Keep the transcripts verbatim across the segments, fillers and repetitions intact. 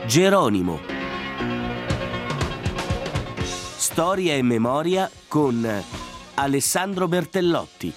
Geronimo. Storia e memoria con Alessandro Bertellotti.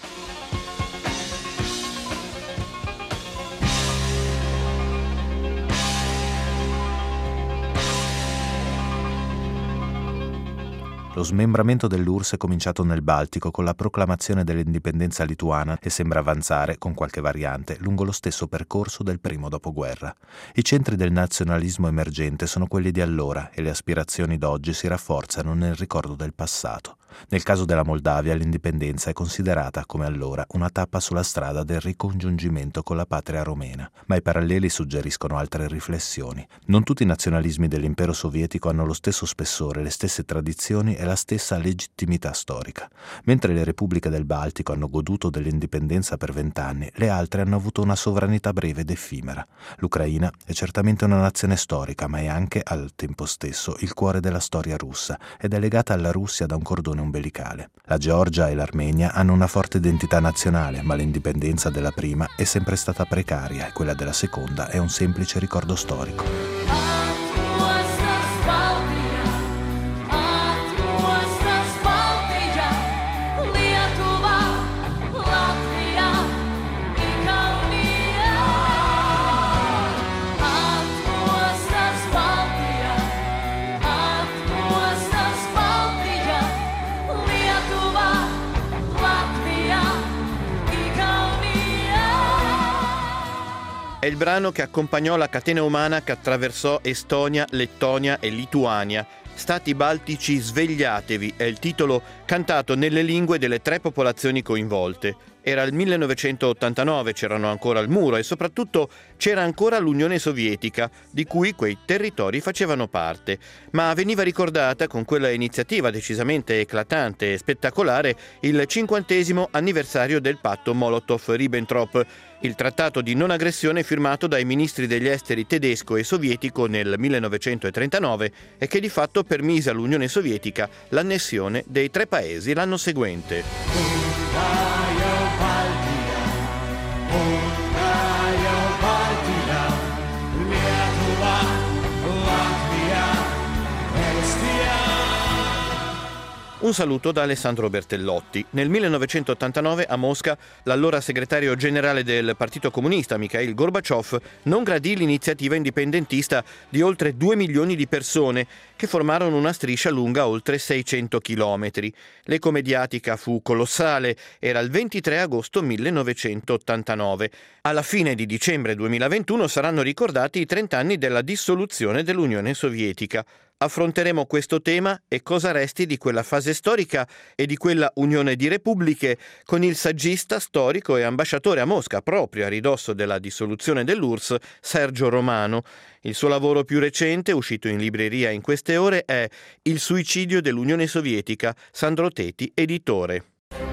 Lo smembramento dell'U R S S è cominciato nel Baltico con la proclamazione dell'indipendenza lituana e sembra avanzare, con qualche variante, lungo lo stesso percorso del primo dopoguerra. I centri del nazionalismo emergente sono quelli di allora e le aspirazioni d'oggi si rafforzano nel ricordo del passato. Nel caso della Moldavia, l'indipendenza è considerata, come allora, una tappa sulla strada del ricongiungimento con la patria romena, ma i paralleli suggeriscono altre riflessioni. Non tutti i nazionalismi dell'impero sovietico hanno lo stesso spessore, le stesse tradizioni e la stessa legittimità storica. Mentre le repubbliche del Baltico hanno goduto dell'indipendenza per vent'anni, le altre hanno avuto una sovranità breve ed effimera. L'Ucraina è certamente una nazione storica, ma è anche, al tempo stesso, il cuore della storia russa ed è legata alla Russia da un cordone umbilicale. La Georgia e l'Armenia hanno una forte identità nazionale, ma l'indipendenza della prima è sempre stata precaria e quella della seconda è un semplice ricordo storico. È il brano che accompagnò la catena umana che attraversò Estonia, Lettonia e Lituania. Stati baltici, svegliatevi è il titolo cantato nelle lingue delle tre popolazioni coinvolte. Era il millenovecentottantanove, c'erano ancora il muro e soprattutto c'era ancora l'Unione Sovietica, di cui quei territori facevano parte. Ma veniva ricordata con quella iniziativa decisamente eclatante e spettacolare il cinquantesimo anniversario del patto Molotov-Ribbentrop, il trattato di non aggressione firmato dai ministri degli esteri tedesco e sovietico nel millenovecentotrentanove e che di fatto permise all'Unione Sovietica l'annessione dei tre paesi l'anno seguente. Un saluto da Alessandro Bertellotti. Nel millenovecentottantanove a Mosca l'allora segretario generale del Partito Comunista, Mikhail Gorbaciov, non gradì l'iniziativa indipendentista di oltre due milioni di persone che formarono una striscia lunga oltre seicento chilometri. L'eco mediatica fu colossale, era il ventitré agosto millenovecentottantanove. Alla fine di dicembre duemilaventuno saranno ricordati i trent'anni della dissoluzione dell'Unione Sovietica. Affronteremo questo tema e cosa resti di quella fase storica e di quella unione di repubbliche con il saggista, storico e ambasciatore a Mosca, proprio a ridosso della dissoluzione dell'U R S S, Sergio Romano. Il suo lavoro più recente, uscito in libreria in queste ore, è Il suicidio dell'Unione Sovietica, Sandro Teti, editore.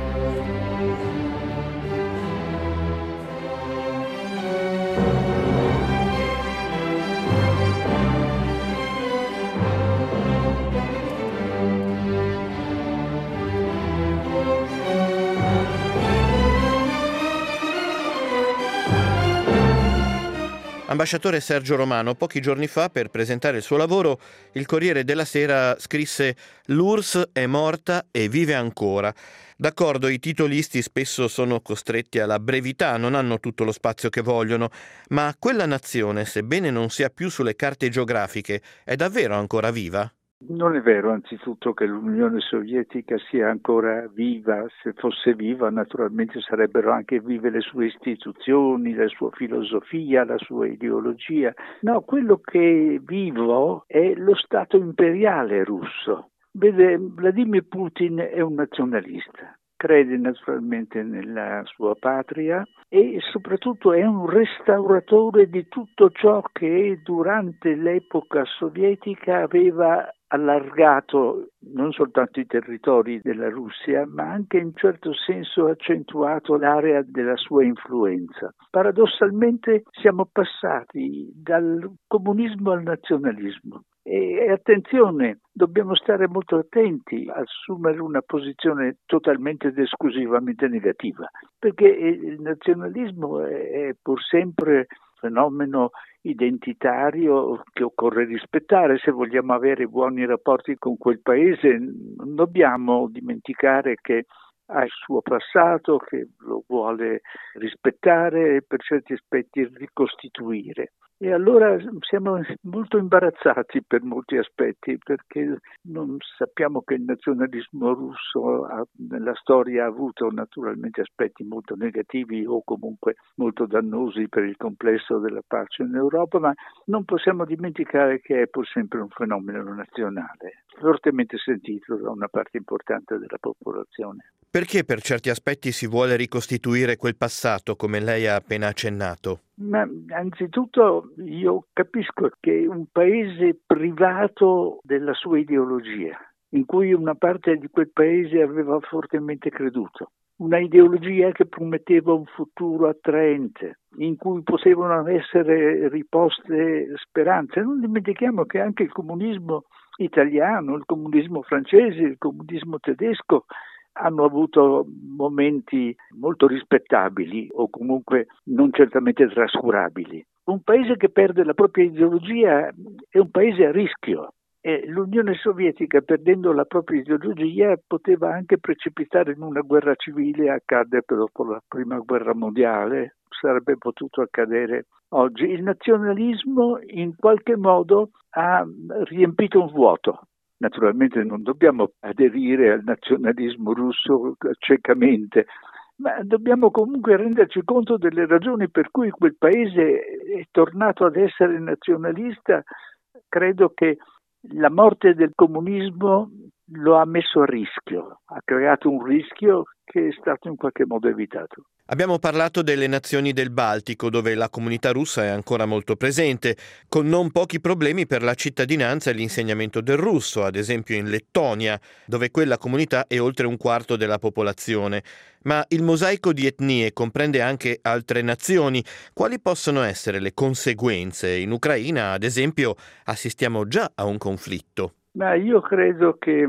Ambasciatore Sergio Romano, pochi giorni fa, per presentare il suo lavoro, il Corriere della Sera scrisse «L'U R S S è morta e vive ancora». D'accordo, i titolisti spesso sono costretti alla brevità, non hanno tutto lo spazio che vogliono, ma quella nazione, sebbene non sia più sulle carte geografiche, è davvero ancora viva? Non è vero, anzitutto, che l'Unione Sovietica sia ancora viva. Se fosse viva, naturalmente sarebbero anche vive le sue istituzioni, la sua filosofia, la sua ideologia. No, quello che è vivo è lo Stato imperiale russo. Vede, Vladimir Putin è un nazionalista. Crede naturalmente nella sua patria e soprattutto è un restauratore di tutto ciò che durante l'epoca sovietica aveva allargato non soltanto i territori della Russia, ma anche in certo senso accentuato l'area della sua influenza. Paradossalmente siamo passati dal comunismo al nazionalismo. E attenzione, dobbiamo stare molto attenti a assumere una posizione totalmente ed esclusivamente negativa, perché il nazionalismo è pur sempre fenomeno identitario che occorre rispettare se vogliamo avere buoni rapporti con quel paese. Non dobbiamo dimenticare che ha il suo passato, che lo vuole rispettare e per certi aspetti ricostituire. E allora siamo molto imbarazzati per molti aspetti, perché non sappiamo che il nazionalismo russo ha, nella storia ha avuto naturalmente aspetti molto negativi o comunque molto dannosi per il complesso della pace in Europa, ma non possiamo dimenticare che è pur sempre un fenomeno nazionale, fortemente sentito da una parte importante della popolazione. Perché per certi aspetti si vuole ricostituire quel passato, come lei ha appena accennato? Ma anzitutto io capisco che un paese privato della sua ideologia, in cui una parte di quel paese aveva fortemente creduto, una ideologia che prometteva un futuro attraente, in cui potevano essere riposte speranze. Non dimentichiamo che anche il comunismo italiano, il comunismo francese, il comunismo tedesco hanno avuto momenti molto rispettabili o comunque non certamente trascurabili. Un paese che perde la propria ideologia è un paese a rischio e l'Unione Sovietica, perdendo la propria ideologia, poteva anche precipitare in una guerra civile. Accadde dopo la Prima Guerra Mondiale, sarebbe potuto accadere oggi. Il nazionalismo in qualche modo ha riempito un vuoto. Naturalmente non dobbiamo aderire al nazionalismo russo ciecamente, ma dobbiamo comunque renderci conto delle ragioni per cui quel paese è tornato ad essere nazionalista. Credo che la morte del comunismo lo ha messo a rischio, ha creato un rischio che è stato in qualche modo evitato. Abbiamo parlato delle nazioni del Baltico, dove la comunità russa è ancora molto presente, con non pochi problemi per la cittadinanza e l'insegnamento del russo, ad esempio in Lettonia, dove quella comunità è oltre un quarto della popolazione. Ma il mosaico di etnie comprende anche altre nazioni. Quali possono essere le conseguenze? In Ucraina, ad esempio, assistiamo già a un conflitto. Ma io credo che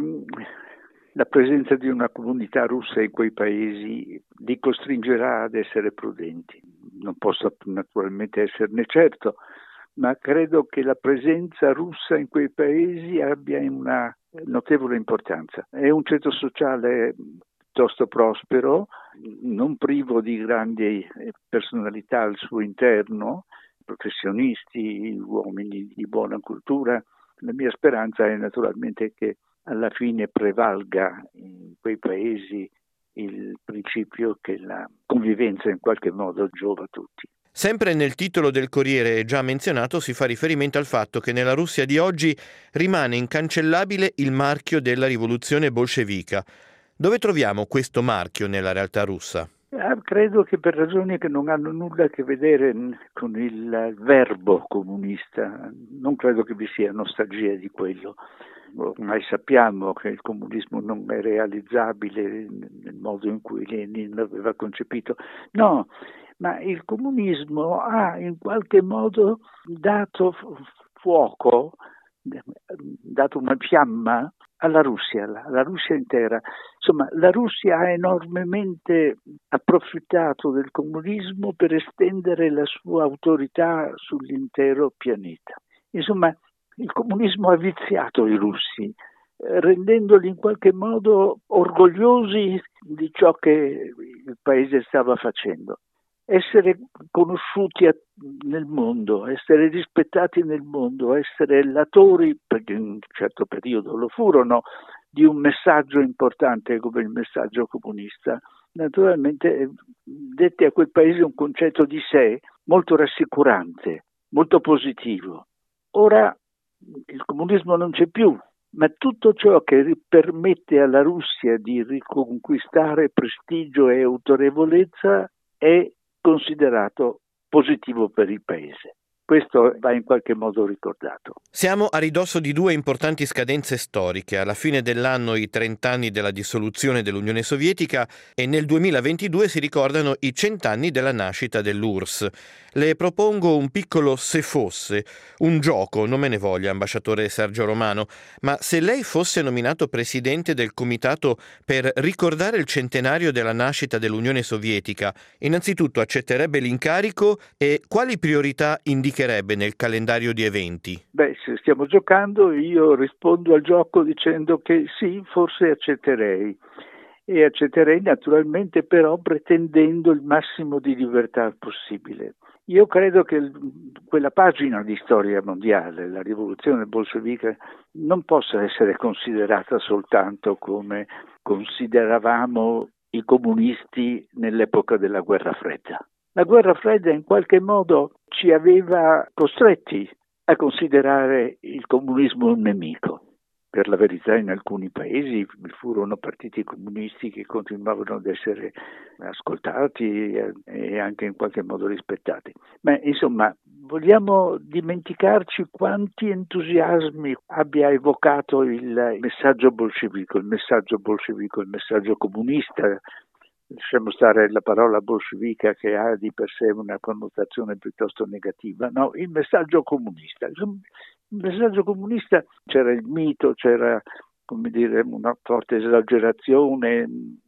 la presenza di una comunità russa in quei paesi li costringerà ad essere prudenti. Non posso naturalmente esserne certo, ma credo che la presenza russa in quei paesi abbia una notevole importanza. È un ceto sociale piuttosto prospero, non privo di grandi personalità al suo interno, professionisti, uomini di buona cultura. La mia speranza è naturalmente che alla fine prevalga in quei paesi il principio che la convivenza in qualche modo giova a tutti. Sempre nel titolo del Corriere già menzionato si fa riferimento al fatto che nella Russia di oggi rimane incancellabile il marchio della rivoluzione bolscevica. Dove troviamo questo marchio nella realtà russa? Eh, credo che per ragioni che non hanno nulla a che vedere con il verbo comunista, non credo che vi sia nostalgia di quello. Ormai sappiamo che il comunismo non è realizzabile nel modo in cui Lenin l'aveva concepito. No, ma il comunismo ha in qualche modo dato fuoco, dato una fiamma alla Russia, alla Russia intera. Insomma, la Russia ha enormemente approfittato del comunismo per estendere la sua autorità sull'intero pianeta. Insomma, il comunismo ha viziato i russi, rendendoli in qualche modo orgogliosi di ciò che il paese stava facendo. Essere conosciuti nel mondo, essere rispettati nel mondo, essere latori, perché in un certo periodo lo furono, di un messaggio importante come il messaggio comunista, naturalmente dette a quel paese un concetto di sé molto rassicurante, molto positivo. Ora il comunismo non c'è più, ma tutto ciò che permette alla Russia di riconquistare prestigio e autorevolezza è considerato positivo per il paese. questo va in qualche modo ricordato. Siamo a ridosso di due importanti scadenze storiche. Alla fine dell'anno i trent'anni della dissoluzione dell'Unione Sovietica e nel duemilaventidue si ricordano i cent'anni della nascita dell'U R S S. Le propongo un piccolo se fosse, un gioco, non me ne voglia, ambasciatore Sergio Romano, ma se lei fosse nominato presidente del comitato per ricordare il centenario della nascita dell'Unione Sovietica, innanzitutto accetterebbe l'incarico e quali priorità indicherebbe nel calendario di eventi? Beh, se stiamo giocando, io rispondo al gioco dicendo che sì, forse accetterei. E accetterei naturalmente però pretendendo il massimo di libertà possibile. Io credo che quella pagina di storia mondiale, la rivoluzione bolscevica, non possa essere considerata soltanto come consideravamo i comunisti nell'epoca della guerra fredda. La guerra fredda in qualche modo ci aveva costretti a considerare il comunismo un nemico. Per la verità in alcuni paesi furono partiti comunisti che continuavano ad essere ascoltati e anche in qualche modo rispettati. Ma insomma, vogliamo dimenticarci quanti entusiasmi abbia evocato il messaggio bolscevico, il messaggio bolscevico, il messaggio comunista. Lasciamo stare la parola bolscevica che ha di per sé una connotazione piuttosto negativa, no, il messaggio comunista. Il messaggio comunista c'era il mito, c'era, come dire, una forte esagerazione,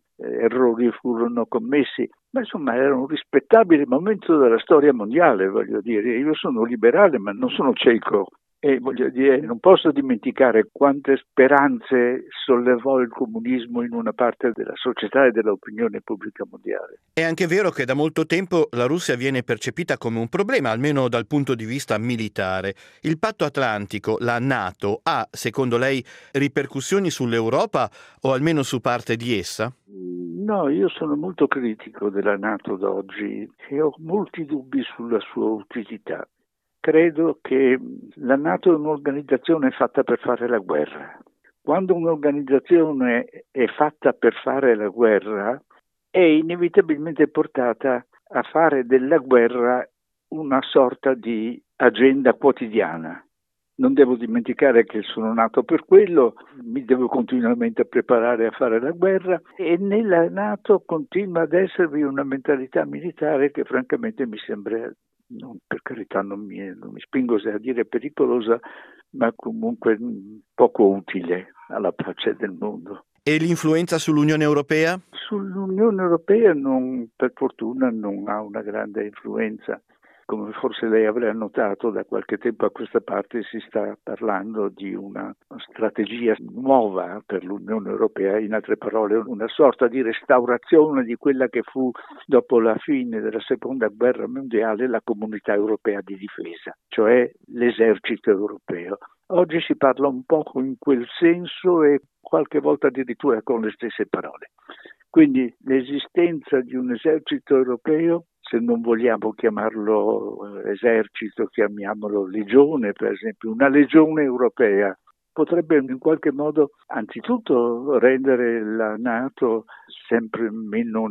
errori furono commessi, ma insomma era un rispettabile momento della storia mondiale, voglio dire. Io sono liberale ma non sono cieco. E voglio dire, non posso dimenticare quante speranze sollevò il comunismo in una parte della società e dell'opinione pubblica mondiale. È anche vero che da molto tempo la Russia viene percepita come un problema, almeno dal punto di vista militare. Il patto atlantico, la NATO, ha, secondo lei, ripercussioni sull'Europa o almeno su parte di essa? No, io sono molto critico della NATO d'oggi e ho molti dubbi sulla sua utilità. Credo che la NATO è un'organizzazione fatta per fare la guerra. Quando un'organizzazione è fatta per fare la guerra, è inevitabilmente portata a fare della guerra una sorta di agenda quotidiana. Non devo dimenticare che sono nato per quello, mi devo continuamente preparare a fare la guerra e nella NATO continua ad esservi una mentalità militare che francamente mi sembra, non, per carità non mi, non mi spingo a dire pericolosa, ma comunque poco utile alla pace del mondo. E l'influenza sull'Unione Europea? Sull'Unione Europea non, per fortuna non ha una grande influenza. Come forse lei avrà notato, da qualche tempo a questa parte si sta parlando di una strategia nuova per l'Unione Europea, in altre parole una sorta di restaurazione di quella che fu dopo la fine della Seconda Guerra Mondiale la Comunità Europea di Difesa, cioè l'esercito europeo. Oggi si parla un po' in quel senso e qualche volta addirittura con le stesse parole. Quindi l'esistenza di un esercito europeo, se non vogliamo chiamarlo esercito, chiamiamolo legione, per esempio, una legione europea, potrebbe in qualche modo anzitutto rendere la NATO sempre meno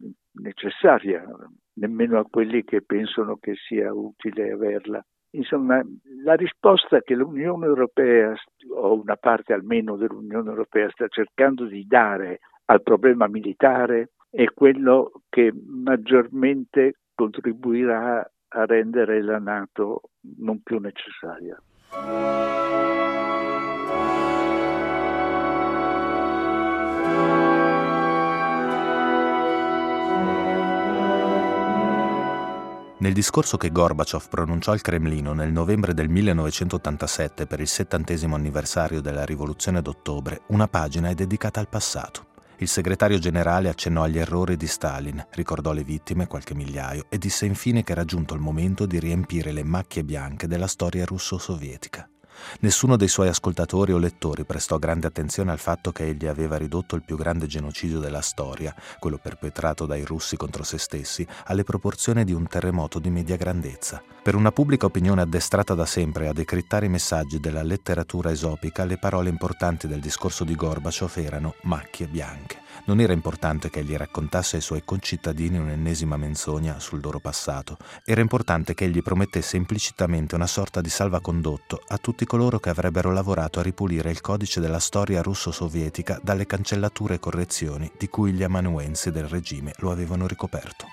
necessaria, nemmeno a quelli che pensano che sia utile averla. Insomma, la risposta che l'Unione Europea, o una parte almeno dell'Unione Europea, sta cercando di dare al problema militare è quello che maggiormente contribuirà a rendere la NATO non più necessaria. Nel discorso che Gorbaciov pronunciò al Cremlino nel novembre del millenovecentottantasette per il settantesimo anniversario della Rivoluzione d'Ottobre, una pagina è dedicata al passato. Il segretario generale accennò agli errori di Stalin, ricordò le vittime, qualche migliaio, e disse infine che era giunto il momento di riempire le macchie bianche della storia russo-sovietica. Nessuno dei suoi ascoltatori o lettori prestò grande attenzione al fatto che egli aveva ridotto il più grande genocidio della storia, quello perpetrato dai russi contro se stessi, alle proporzioni di un terremoto di media grandezza. Per una pubblica opinione addestrata da sempre a decrittare i messaggi della letteratura esopica, le parole importanti del discorso di Gorbaciov erano macchie bianche. Non era importante che egli raccontasse ai suoi concittadini un'ennesima menzogna sul loro passato. Era importante che egli promettesse implicitamente una sorta di salvacondotto a tutti coloro che avrebbero lavorato a ripulire il codice della storia russo-sovietica dalle cancellature e correzioni di cui gli amanuensi del regime lo avevano ricoperto.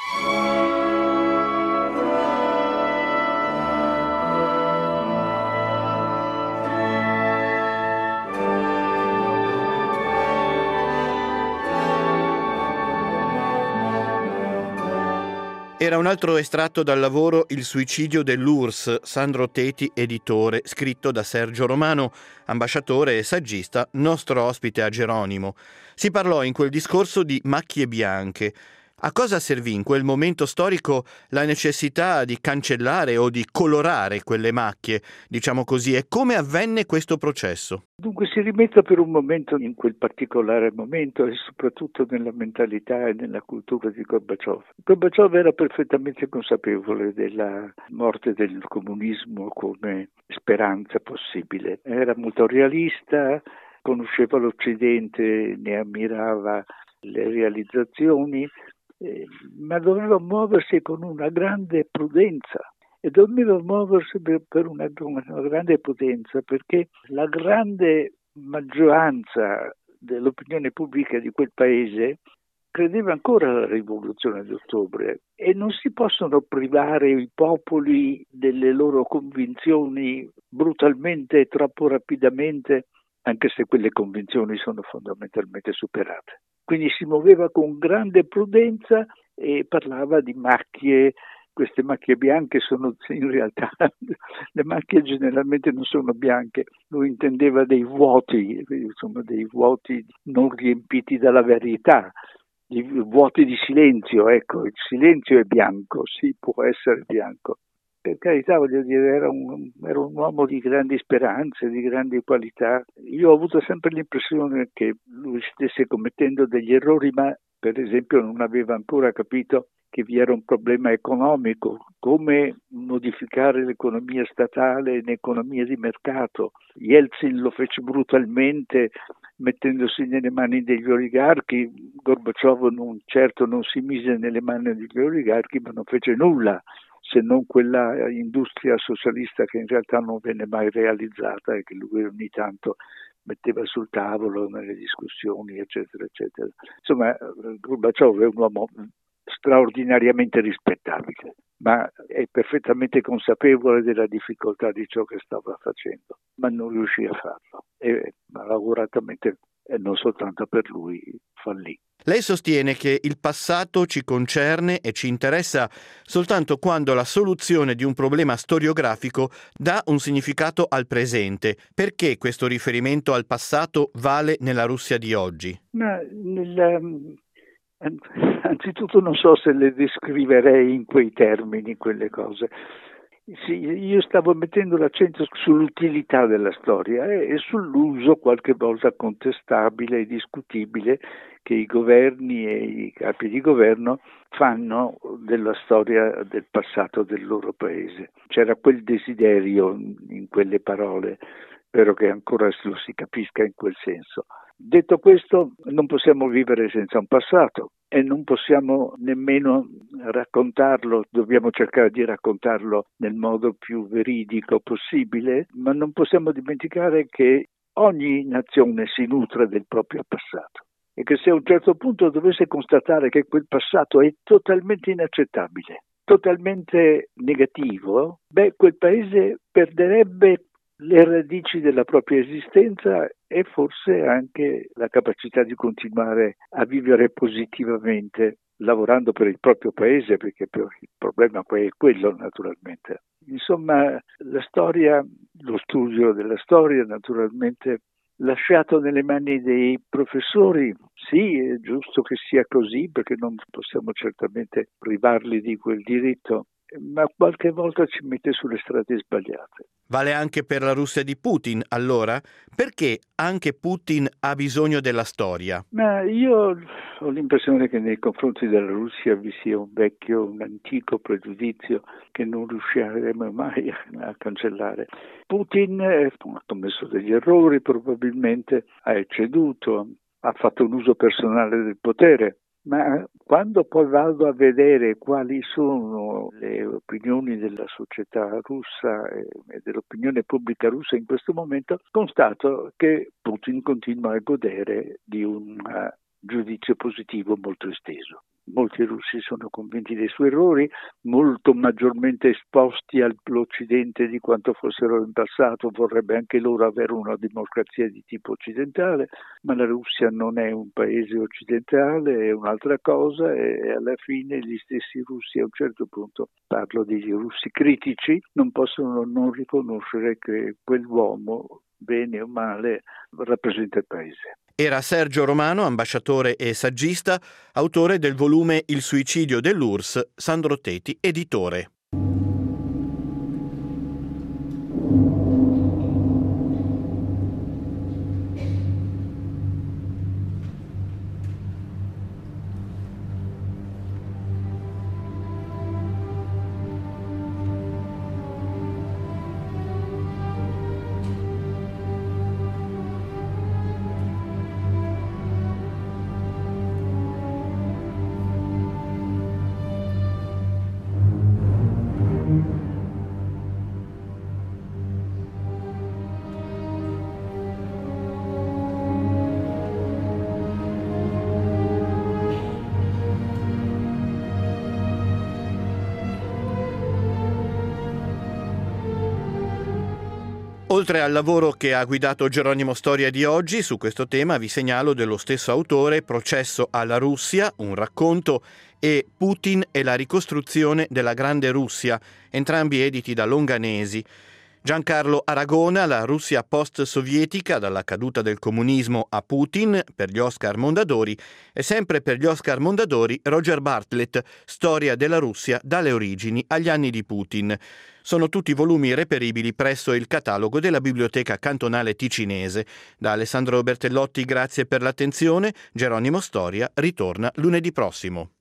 Era un altro estratto dal lavoro Il suicidio dell'U R S S, Sandro Teti, editore, scritto da Sergio Romano, ambasciatore e saggista, nostro ospite a Geronimo. Si parlò in quel discorso di macchie bianche. A cosa servì in quel momento storico la necessità di cancellare o di colorare quelle macchie, diciamo così, e come avvenne questo processo? Dunque si rimetta per un momento in quel particolare momento e soprattutto nella mentalità e nella cultura di Gorbaciov. Gorbaciov era perfettamente consapevole della morte del comunismo come speranza possibile. Era molto realista, conosceva l'Occidente, ne ammirava le realizzazioni, eh, ma doveva muoversi con una grande prudenza. E doveva muoversi per, per una, una grande potenza, perché la grande maggioranza dell'opinione pubblica di quel paese credeva ancora alla rivoluzione d'ottobre e non si possono privare i popoli delle loro convinzioni brutalmente e troppo rapidamente, anche se quelle convinzioni sono fondamentalmente superate. Quindi si muoveva con grande prudenza e parlava di macchie. Queste macchie bianche sono in realtà, le macchie generalmente non sono bianche, lui intendeva dei vuoti, insomma dei vuoti non riempiti dalla verità, dei vuoti di silenzio, ecco, il silenzio è bianco, sì, può essere bianco. Per carità, voglio dire, era un, era un uomo di grandi speranze, di grandi qualità. Io ho avuto sempre l'impressione che lui stesse commettendo degli errori, ma per esempio non aveva ancora capito che vi era un problema economico, come modificare l'economia statale in economia di mercato. Yeltsin lo fece brutalmente mettendosi nelle mani degli oligarchi, Gorbaciov non, certo non si mise nelle mani degli oligarchi, ma non fece nulla, se non quella industria socialista che in realtà non venne mai realizzata e che lui ogni tanto metteva sul tavolo nelle discussioni, eccetera, eccetera. Insomma, Gorbaciov è un uomo straordinariamente rispettabile, ma è perfettamente consapevole della difficoltà di ciò che stava facendo, ma non riuscì a farlo e malauguratamente, e non soltanto per lui, fallì. Lei sostiene che il passato ci concerne e ci interessa soltanto quando la soluzione di un problema storiografico dà un significato al presente. Perché questo riferimento al passato vale nella Russia di oggi? Ma nella... Anzitutto non so se le descriverei in quei termini quelle cose. Sì, io stavo mettendo l'accento sull'utilità della storia e sull'uso qualche volta contestabile e discutibile che i governi e i capi di governo fanno della storia del passato del loro paese. C'era quel desiderio in quelle parole, spero che ancora lo si capisca in quel senso. Detto questo, non possiamo vivere senza un passato e non possiamo nemmeno raccontarlo, dobbiamo cercare di raccontarlo nel modo più veridico possibile, ma non possiamo dimenticare che ogni nazione si nutre del proprio passato e che se a un certo punto dovesse constatare che quel passato è totalmente inaccettabile, totalmente negativo, beh, quel paese perderebbe le radici della propria esistenza e forse anche la capacità di continuare a vivere positivamente lavorando per il proprio paese, perché il problema poi è quello naturalmente. Insomma, la storia, lo studio della storia naturalmente lasciato nelle mani dei professori, sì, è giusto che sia così perché non possiamo certamente privarli di quel diritto. ma qualche volta ci mette sulle strade sbagliate. Vale anche per la Russia di Putin, allora? Perché anche Putin ha bisogno della storia? Ma io ho l'impressione che nei confronti della Russia vi sia un vecchio, un antico pregiudizio che non riusciremo mai a cancellare. Putin ha commesso degli errori, probabilmente ha ecceduto, ha fatto un uso personale del potere. Ma quando poi vado a vedere quali sono le opinioni della società russa e dell'opinione pubblica russa in questo momento, constato che Putin continua a godere di un giudizio positivo molto esteso. Molti russi sono convinti dei suoi errori, molto maggiormente esposti all'Occidente di quanto fossero in passato, vorrebbe anche loro avere una democrazia di tipo occidentale, ma la Russia non è un paese occidentale, è un'altra cosa e alla fine gli stessi russi a un certo punto, parlo degli russi critici, non possono non riconoscere che quell'uomo, bene o male, rappresenta il paese. Era Sergio Romano, ambasciatore e saggista, autore del volume Il suicidio dell'U R S S, Sandro Teti, editore. Oltre al lavoro che ha guidato Geronimo Storia di oggi, su questo tema vi segnalo dello stesso autore Processo alla Russia, un racconto, e Putin e la ricostruzione della Grande Russia, entrambi editi da Longanesi. Giancarlo Aragona, La Russia post-sovietica, dalla caduta del comunismo a Putin, per gli Oscar Mondadori, e sempre per gli Oscar Mondadori Roger Bartlett, Storia della Russia dalle origini agli anni di Putin. Sono tutti volumi reperibili presso il catalogo della Biblioteca Cantonale Ticinese. Da Alessandro Bertellotti grazie per l'attenzione, Geronimo Storia ritorna lunedì prossimo.